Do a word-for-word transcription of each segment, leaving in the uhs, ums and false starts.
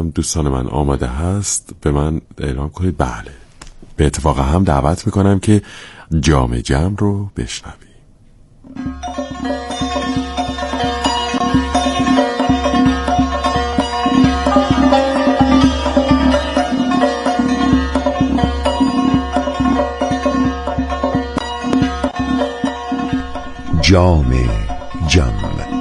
دوستان من آماده هست به من اعلام کنید. بله، به اتفاق هم دعوت میکنم که جام جم رو بشنویم. جام جم.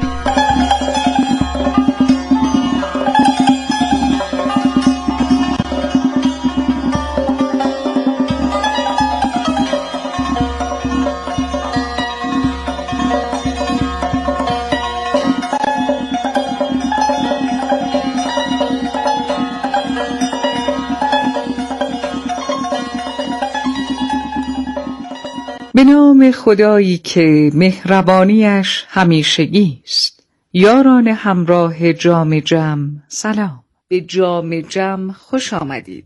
به نام خدایی که مهربانیش همیشگی است. یاران همراه جام جم سلام. به جام جم خوش آمدید.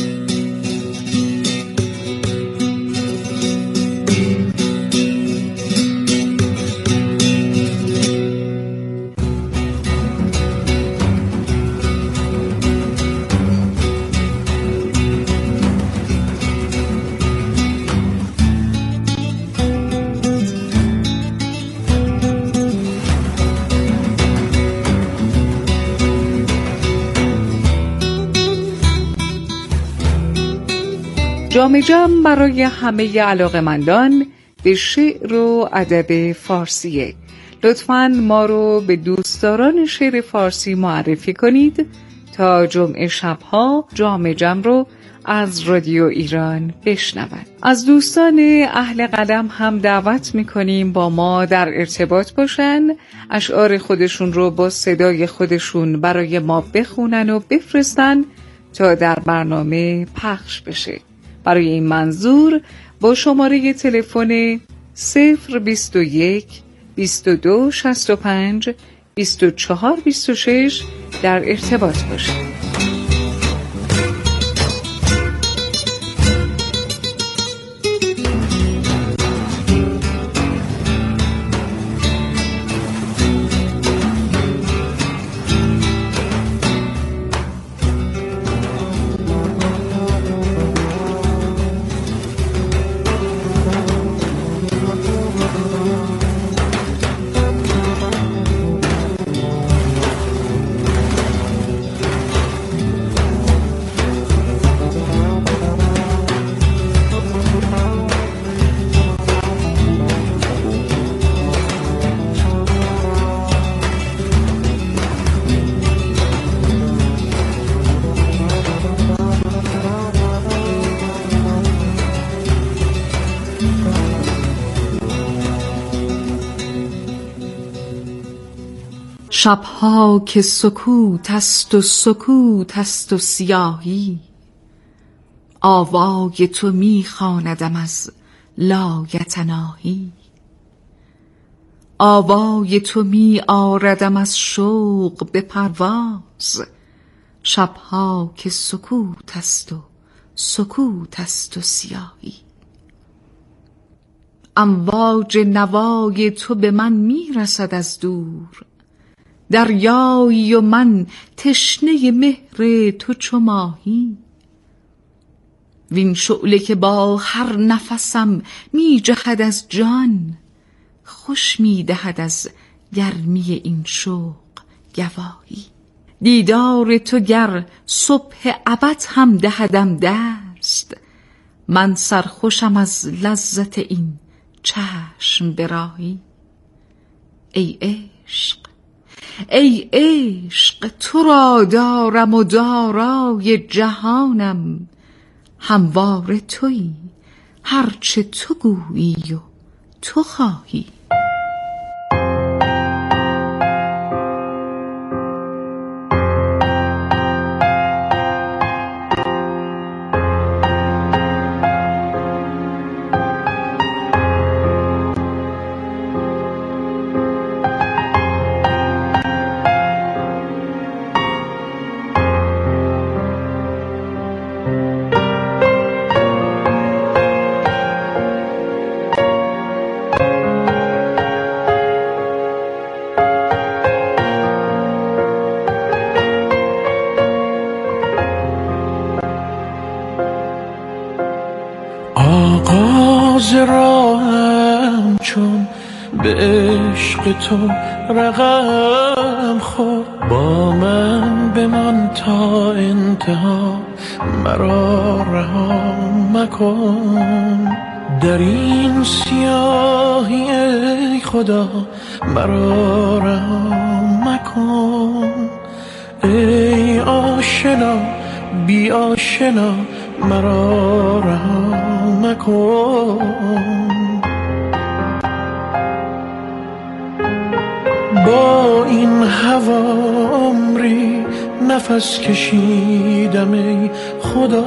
جام جم برای همه علاقه‌مندان به شعر و ادب فارسیه. لطفاً ما رو به دوستداران شعر فارسی معرفی کنید تا جمعه شبها جام جم رو از رادیو ایران بشنوند. از دوستان اهل قلم هم دعوت میکنیم با ما در ارتباط باشن، اشعار خودشون رو با صدای خودشون برای ما بخونن و بفرستن تا در برنامه پخش بشه. برای این منظور با شماره تلفن صفر بیست و یک بیست و دو شصت و پنج بیست و چهار بیست و شش در ارتباط باشید. شبها که سکوت است و سکوت است و سیاهی، آوای تو میخواندم از لایتناهی. آوای تو می آردم از شوق به پرواز، شبها که سکوت است و سکوت است و سیاهی. امواج نوای تو به من میرسد از دور، دریایی و من تشنه مهر تو چو ماهی. وین شعله که با هر نفسم می جهد از جان، خوش می دهد از گرمی این شوق گواهی. دیدار تو گر صبح ابد هم دهدم دست، من سرخوشم از لذت این چشم براهی. ای عشق ای عشق تو را دارم و دارای جهانم، همواره تویی هرچه تو گویی و تو خواهی. باز راهم چون به عشق تو رقم خورد. با من بمان تا انتها، مرا رها مکن. در این سیاهی ای خدا مرا رها مکن. ای آشنا بی آشنا مرا رها مکن. با این هوا عمری نفس کشیدم ای خدا.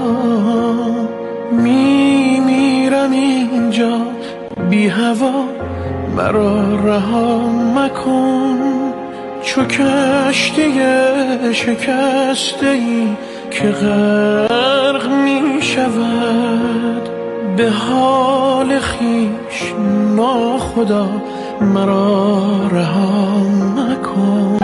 می میرم اینجا بی هوا، مرا رها مکن. چو کشتی شکسته ای که غرق می شود، به حال خویش ناخدا مرا رها مکن.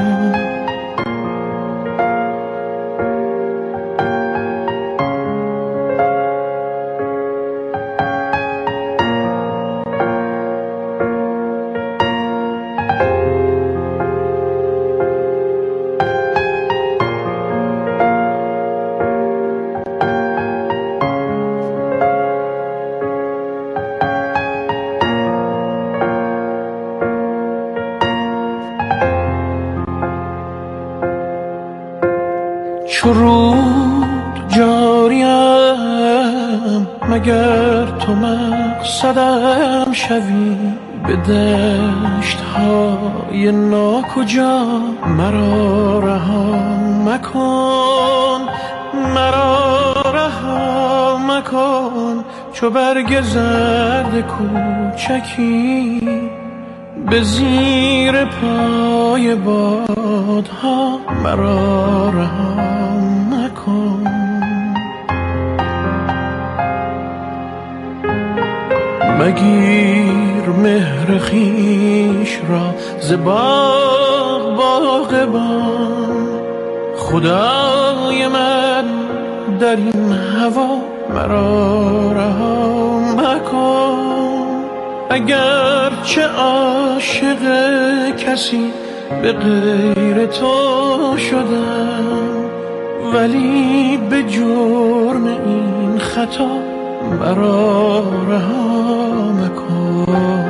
چو رود جاریم مگر تو مقصدم شوی. به دشت های ناکجا مرا رها مکن. مرا رها مکن. چو برگ زرد کوچکی به زیر پای بادها مرا رها مکن. مگیر مهر خویش را ز باغ باغبان. خدای من در این هوا مرا رها مکن. اگر چه عاشق کسی به غیر تو شدم، ولی به جرم این خطا مرا رها مکن.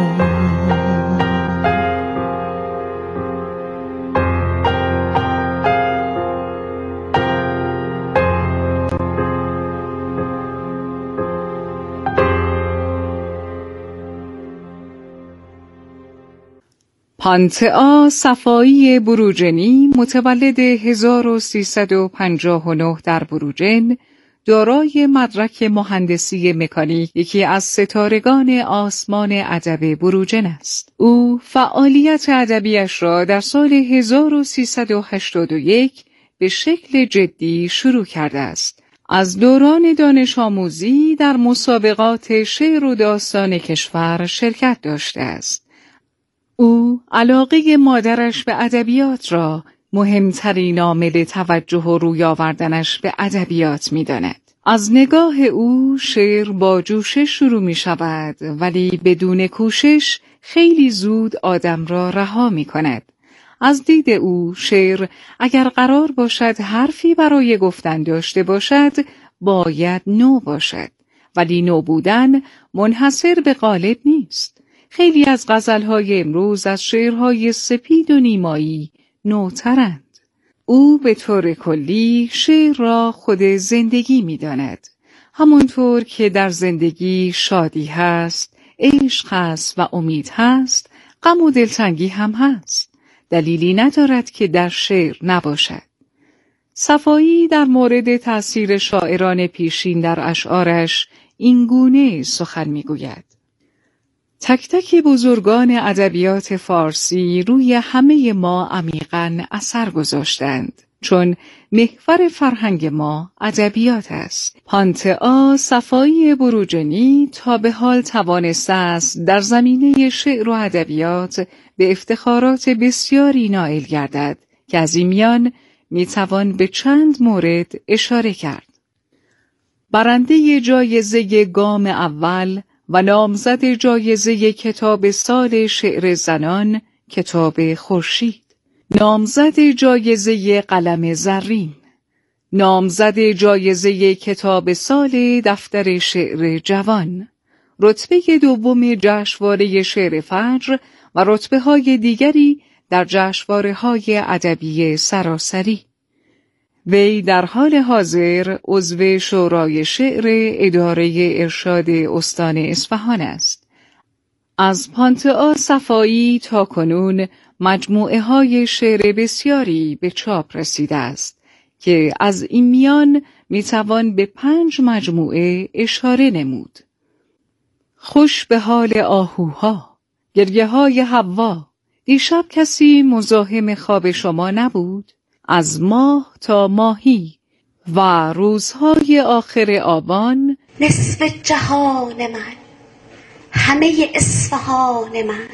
پانتئا صفایی بروجنی متولد هزار و سیصد و پنجاه و نه در بروجن، دارای مدرک مهندسی مکانیک، یکی از ستارگان آسمان ادب بروجن است. او فعالیت ادبیش را در سال هزار و سیصد و هشتاد و یک به شکل جدی شروع کرده است. از دوران دانش آموزی در مسابقات شعر و داستان کشور شرکت داشته است. او علاقه مادرش به ادبیات را مهمترین عامل توجه و روی آوردنش به ادبیات می داند. از نگاه او شعر با جوشش شروع می شود، ولی بدون کوشش خیلی زود آدم را رها می کند. از دید او شعر اگر قرار باشد حرفی برای گفتن داشته باشد باید نو باشد، ولی نو بودن منحصر به قالب نیست. خیلی از غزلهای امروز از شعرهای سپید و نیمایی نوترند. او به طور کلی شعر را خود زندگی می داند. همانطور که در زندگی شادی هست، عشق هست و امید هست، غم و دلتنگی هم هست. دلیلی ندارد که در شعر نباشد. صفایی در مورد تأثیر شاعران پیشین در اشعارش این گونه سخن می گوید: تک تک بزرگان ادبیات فارسی روی همه ما عمیقاً اثر گذاشتند، چون محور فرهنگ ما ادبیات است. پانتئا صفایی بروجنی تا به حال توانسته است در زمینه شعر و ادبیات به افتخارات بسیاری نائل گردد که از این میان میتوان به چند مورد اشاره کرد. برنده جایزه گام اول و نامزد جایزه کتاب سال شعر زنان کتاب خورشید، نامزد جایزه قلم زرین، نامزد جایزه کتاب سال دفتر شعر جوان، رتبه دوم جشنواره شعر فجر و رتبه های دیگری در جشنواره های ادبی سراسری. وی در حال حاضر عضو شورای شعر اداره ارشاد استان اصفهان است. از پانتئا صفایی تا کنون مجموعه های شعر بسیاری به چاپ رسیده است که از این میان میتوان به پنج مجموعه اشاره نمود: خوش به حال آهوها، گریه های حوا، دیشب کسی مزاحم خواب شما نبود، از ماه تا ماهی و روزهای آخر آبان، نصف جهان من، همه اصفهان من،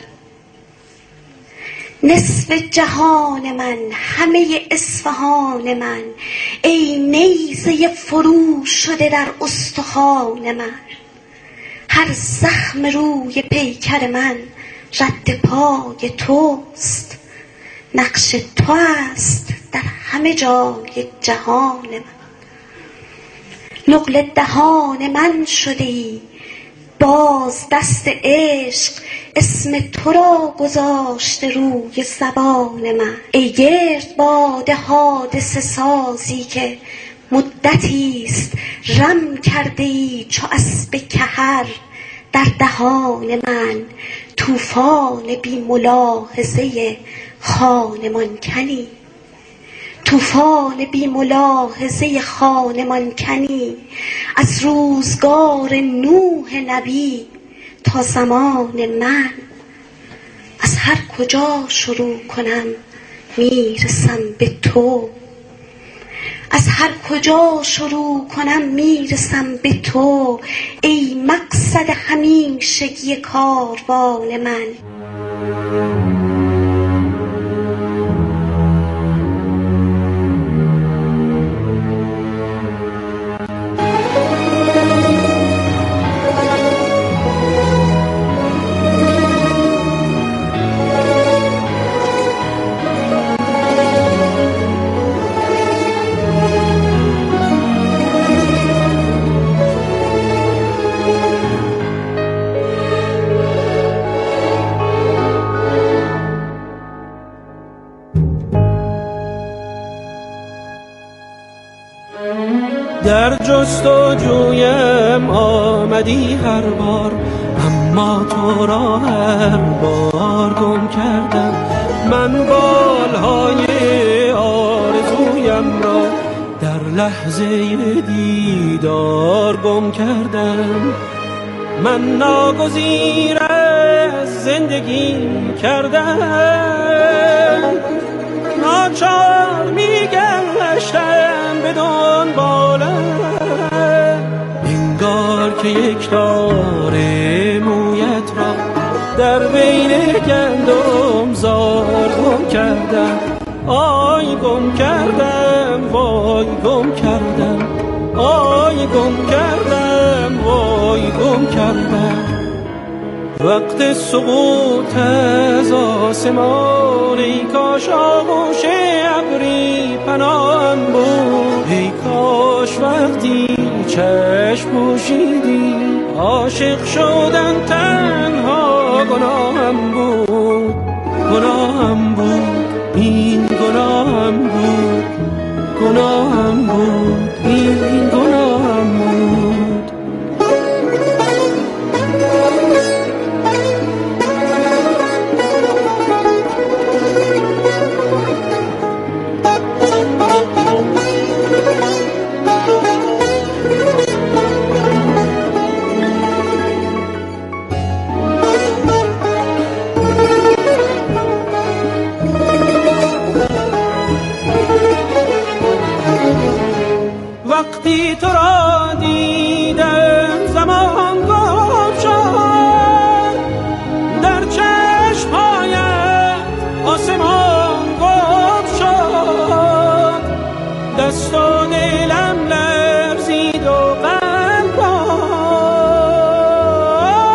نصف جهان من، همه اصفهان من، ای نیزه فرو شده در استخوان من، هر زخم روی پیکر من رد پای توست، نقش تو است در همه جای جهان من، نقل دهان من شدی باز دست عشق، اسم تو را گذاشته روی زبان من، ای گرد باد حادثه سازی که مدتی است رم کرده ای چو اسب کهر در دهان من، طوفان بی ملاحظه خانمان کنی، طوفان بی ملاحظه خانمان کنی، از روزگار نوح نبی تا زمان من، از هر کجا شروع کنم میرسم به تو، از هر کجا شروع کنم میرسم به تو، ای مقصد همیشگی کاروان من. در جستجویم آمدی هر بار، اما تو را هر بار گم کردم، من بالهای آرزویم را در لحظه دیدار گم کردم، من ناگزیر از زندگی کردم، ناچار میگشتم به دنبالم، انگار که یک تاره مویت را در بین گندم زار گم کردم، آی گم کردم وای گم کردم، آی گم کردم وای گم کردم. وقت سقوط از آسمان، ای کاش آغوش ابری پناهم بود، ای کاش وقتی چشم پوشیدی عاشق شدن تنها گناهم بود، گناهم بود این گناهم بود، گناهم بود این گناهم بود. وقتی تو را دیدم زمان گم شد، در چشمهایت آسمان گم شد، دست و دلم لرزید و قلب را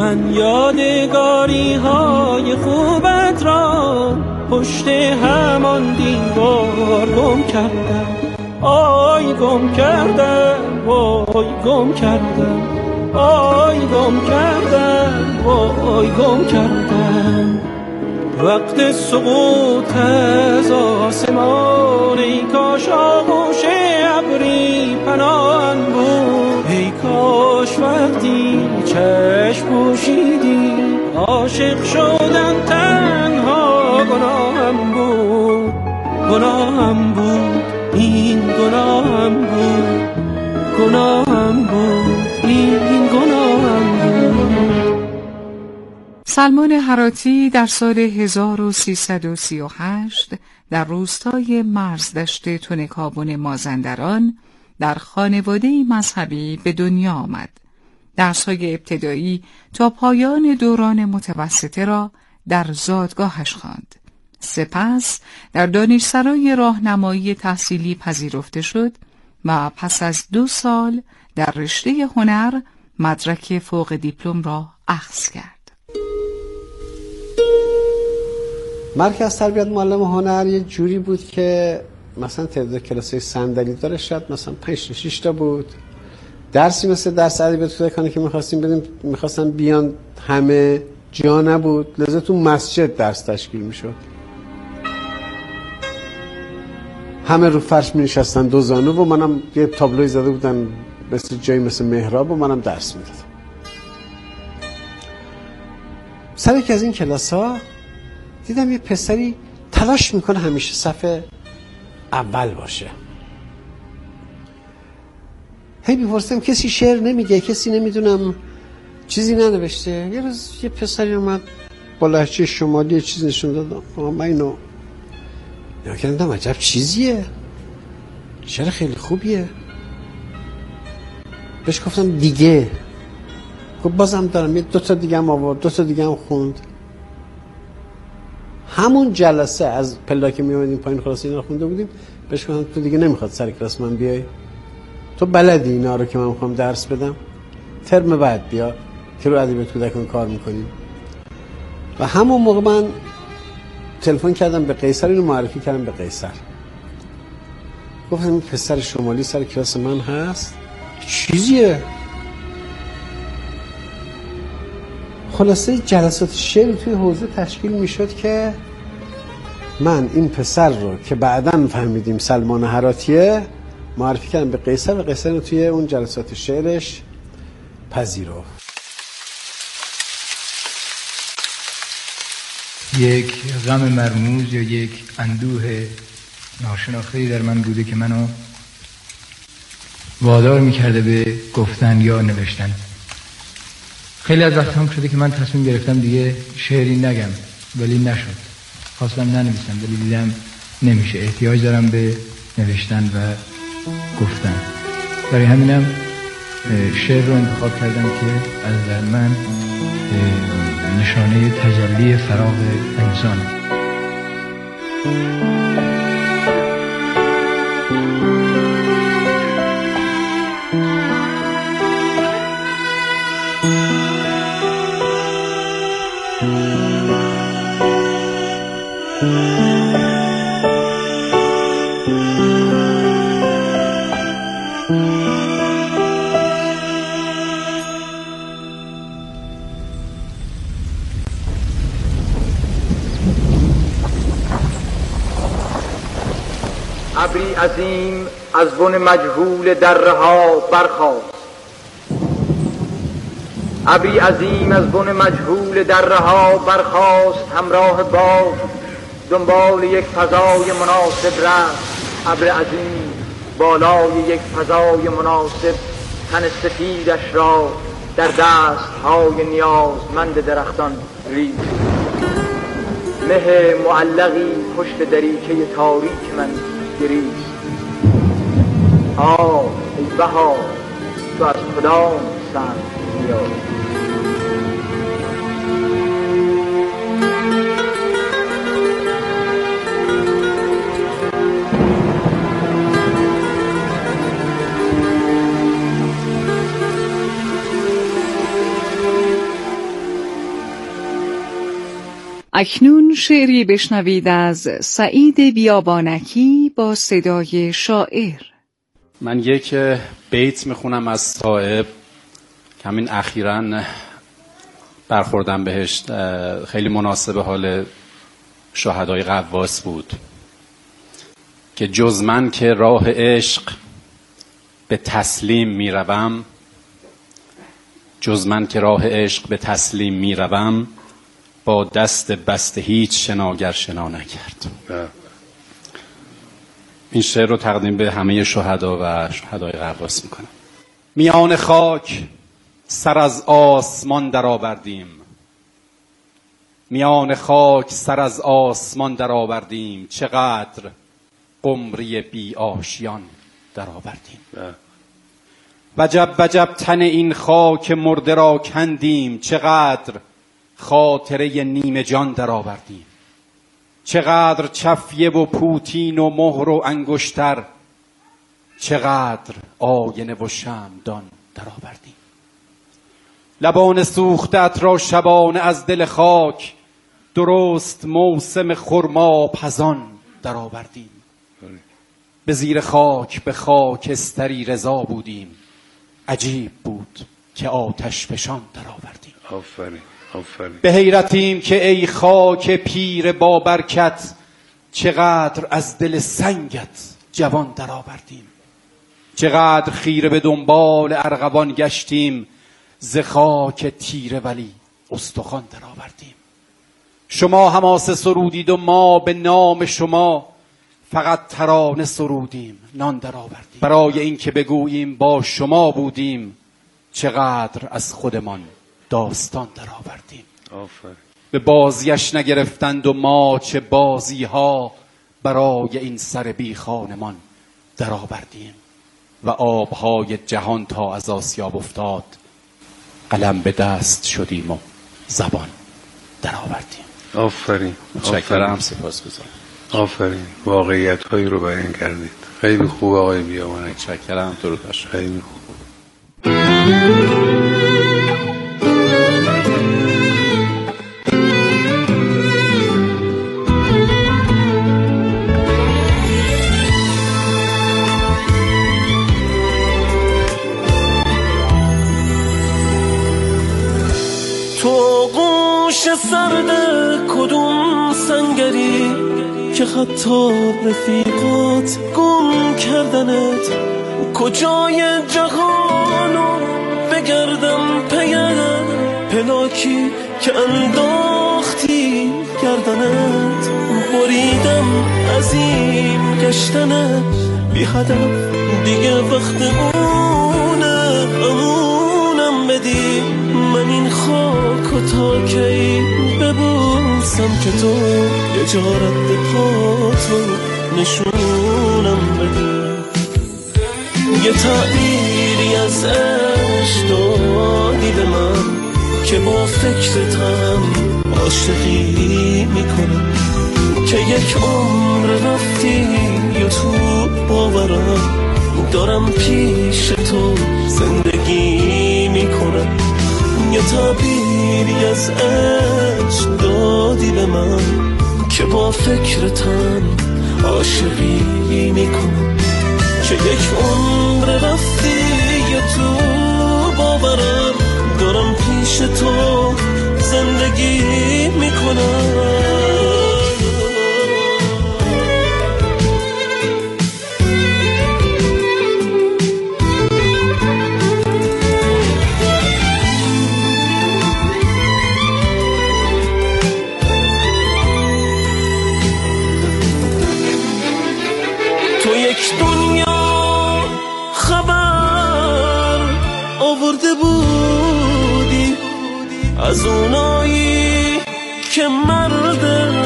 من یادگاری های خوبت را پشت همان دیوار گم کردم. آی گم کردم، وای گم کردم، آی گم کردم، وای گم کردم. وقت سقوط از آسمان ای کاش آغوش ابری پناهم بود. ای کاش وقتی چشم پوشیدی عاشق شدن تنها گناهم بود. گناهم بود، این گناهم بود، گناهم بود، این گناهم بود. سلمان هراتی در سال هزار و سیصد و سی و هشت در روستای مرزدشت تنکابن مازندران در خانواده‌ای مذهبی به دنیا آمد. درس‌های ابتدایی تا پایان دوران متوسطه را در زادگاهش خواند. سپس در دانشسرای راهنمایی تحصیلی پذیرفته شد و پس از دو سال در رشته هنر مدرک فوق دیپلم را اخذ کرد. مرکز تربیت معلم هنر یه جوری بود که مثلا تعداد کلاسای صندلی داره، شاید مثلا پنج تا شش تا بود. درسی مثل درس ادبیات کودکانه که می‌خواستیم بدیم، می‌خواستن بیان همه جا نبود، لذا تو مسجد درس تشکیل می‌شد. همه رو فرش می‌نشستن دو زانو و منم یه تابلوی زده بودن مثل جایی مثل محراب و منم درس می‌دادم. سر یکی از این کلاس‌ها دیدم یه پسری تلاش میکنه همیشه صف اول باشه. هی میپرسم کسی شعر نمیگه، کسی نمیدونم چیزی ننوشته. یه روز یه پسری اومد با لهجه شمالی یه چیز نشون داد. من اینو نگاه کردم عجب چیزیه، شعر خیلی خوبیه. بهش گفتم دیگه، گفت بازم دارم. یه دوتا دیگه هم آورد، دوتا دیگه هم خوند. همون جلسه از پلا که می اومدیم پایین خلاص اینا خونده بودیم، بهش گفتم تو دیگه نمیخواد سر کلاس من بیای، تو بلدی اینا رو که من میخوام درس بدم، ترم بعد بیا که رو ادبیات کودکان کار میکنیم. و همون موقع من تلفن کردم به قیصر، اینو معرفی کردم به قیصر، گفتم این پسر شمالی سر کلاس من هست، چیزیه. خلاصه جلسات شعری توی حوزه تشکیل میشد که من این پسر رو که بعداً فهمیدیم سلمان هراتیه معرفی کردم به قیصر و قیصر رو توی اون جلسات شعرش پذیرفت. یک غم مرموز یا یک اندوه ناشناخته‌ای در من بوده که منو وادار میکرده به گفتن یا نوشتن. خیلی از وقت هم شده که من تصمیم گرفتم دیگه شعری نگم، ولی نشد. خواستم ننویسم ولی دیدم نمیشه، احتیاج دارم به نوشتن و گفتن. برای همینم شعر رو انتخاب کردم که از نظر من نشانه تجلی فراغ انسان. ابری عظیم از بن مجهول دره ها برخاست. ابری عظیم از بن مجهول دره ها برخاست، همراه باد دنبال یک فضای مناسب رفت. ابر عظیم بالای یک فضای مناسب تن سفیدش را در دستهای نیازمند درختان ریخت. مه معلقی پشت دریچه تاریک من گریست. آه ای بهار، تو از کدام سمت میایی؟ اکنون شعری بشنوید از سعید بیابانکی با صدای شاعر. من یک بیت میخونم از صائب که همین اخیراً برخوردم بهش، خیلی مناسب حال شهدای غواص بود که جز من که راه عشق به تسلیم میروم، جز من که راه عشق به تسلیم میروم، با دست بسته هیچ شناگر شنا نکرد. این شعر رو تقدیم به همه شهدا و شهدای غواص میکنم. میان خاک سر از آسمان درآوردیم، میان خاک سر از آسمان درآوردیم، چقدر قمری بی آشیان درآوردیم. وجب وجب تن این خاک مرده را کندیم، چقدر خاطره نیمه جان درآوردیم. چقدر چفیه و پوتین و مهر و انگشتر، چقدر آینه و شمعدان درآوردیم. لبان سوختت را شبانه از دل خاک، درست موسم خرما پزان درآوردیم. به زیر خاک به خاکستری رضا بودیم، عجیب بود که آتش فشان درآوردیم. آفرین آفرین. به حیرتیم که ای خاک پیر با برکت، چقدر از دل سنگت جوان درآوردیم. چقدر خیره به دنبال ارغوان گشتیم، ز خاک تیره ولی استخوان درآوردیم. شما حماسه سرودید و ما به نام شما فقط ترانه سرودیم، نان درآوردیم. برای این که بگوییم با شما بودیم، چقدر از خودمان داستان درآوردیم. آفرین. به بازیش نگرفتند و ما چه بازی ها برای این سر بی خانمان درآوردیم. و آبهای جهان تا از آسیاب افتاد، قلم به دست شدیم و زبان درآوردیم. آفرین. متشکرم، سپاسگزارم. آفرین. واقعیت هایی رو بیان کردید. خیلی خوب آقای بیابانکی. متشکرم. درود بر شما. خیلی خوب. تو گوش سرد کدوم سنگری که حتی رفیقات گم کردنت، کجای جهانو بگردم پیدن پلاکی که انداختی گردنت. بریدم از این گشتنت بی هدف، دیگه وقت اونه امونم بدی. من این خاک و تا کی ببوسم که تو یه جا رد پاتو نشونم بدی. یه تعبیری از عشق دادی به من که با فکرتم عاشقی میکنم، که یک عمر رفتی یا تو باورم دارم پیش تو زندگی میکنم. یه تعبیری از عشق دادی به من که با فکرتم عاشقی میکنم، که یک عمر رفتی یا تو باورم دارم پیش تو زندگی میکنم. تو یک دنیا خبر آورده بودی از اونایی که مرد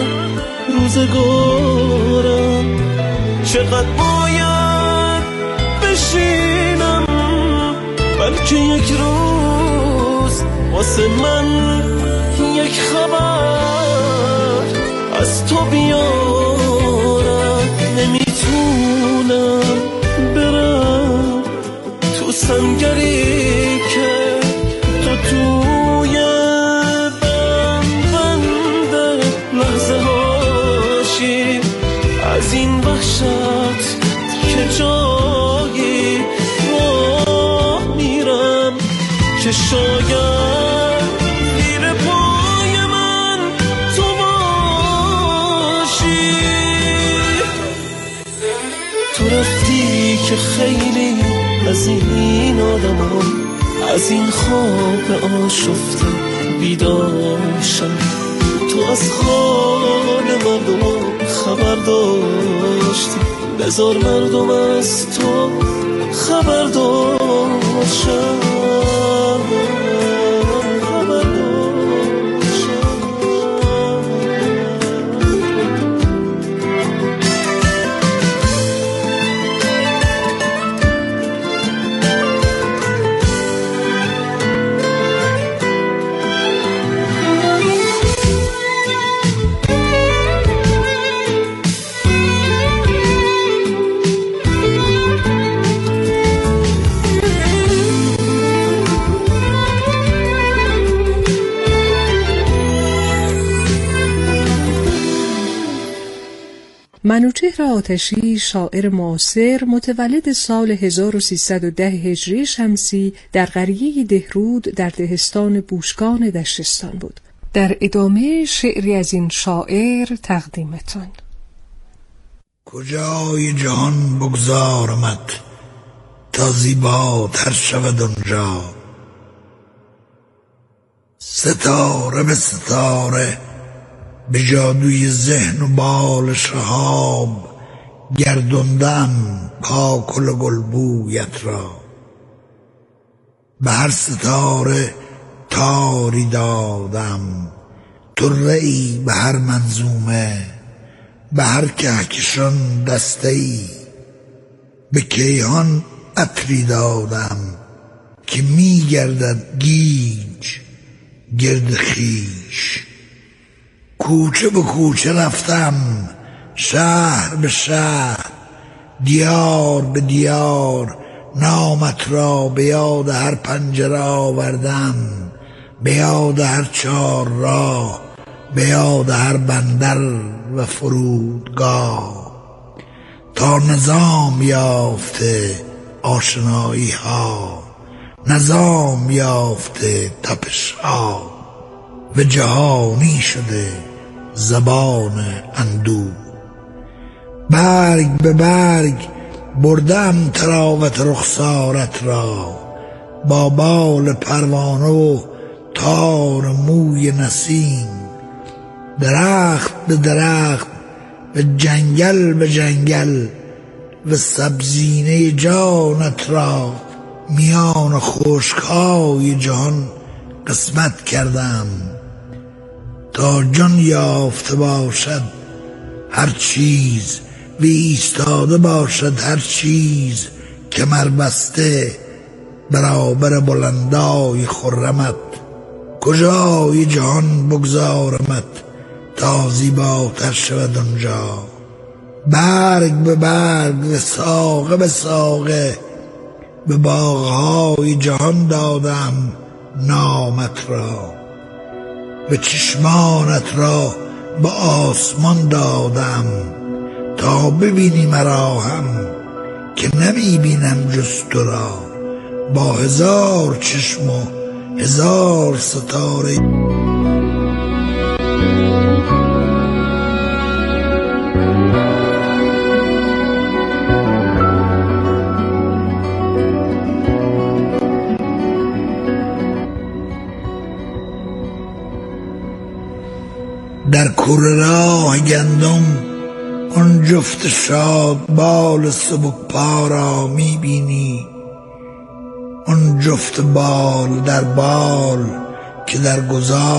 روزگارم. چقدر باید بشینم بلکه یک روز واسه من یک خبر از تو بیارم. نمیتونم برم تو سنگری که تو توی بند بنده وحشت که جایی راه میرم که شاید زیر پای من تو باشی. تو رفتی که خیلی از این آدم ها از این خواب آشفته بیداشم. تو از حال مردم خبر داشتی، بذار مردم از تو خبر داشتم. منوچهر آتشی، شاعر معاصر، متولد سال هزار و سیصد و ده هجری شمسی در قریه دهرود در دهستان بوشگان دشتستان بود. در ادامه شعری از این شاعر تقدیمتان. کجای جهان بگذارمت تا زیباتر شود اونجا، ستاره به ستاره به جادوی ذهن و بال شهاب گردوندم کاکل و گلبویت را. به هر ستاره تاری دادم، طره‌ای به هر منظومه، به هر کهکشان دسته‌ای، به کیهان عطری دادم که می گردد گیج گرد خویش. کوچه به کوچه رفتم، شهر به شهر، دیار به دیار، نامت را به یاد هر پنجره آوردم، به یاد هر چار راه، به یاد هر بندر و فرودگاه. تا نظام یافته آشنایی ها، نظام یافته تپش ها، و جهانی شده زبان اندوه. برگ به برگ بردم تراوت رخسارت را، با بال پروانه و تار موی نسیم. درخت به درخت و جنگل به جنگل و سبزینه جانت را میان خشک‌های جهان قسمت کردم، تا جان یافته باشد هر چیز و ایستاده باشد هر چیز، کمر بسته برابر بلندای خرمت. کجای جهان بگذارمت تا زیباتر شود آنجا، برگ به برگ و ساقه به ساقه به باغهای جهان دادم نامت را، و چشمانت را به آسمان دادم تا ببینی مرا هم که نمی بینم جز تو را، با هزار چشم و هزار ستاره. در کوره راه گندم آن جفت شاد بال سبک پا را میبینی، آن جفت بال در بال که در گذار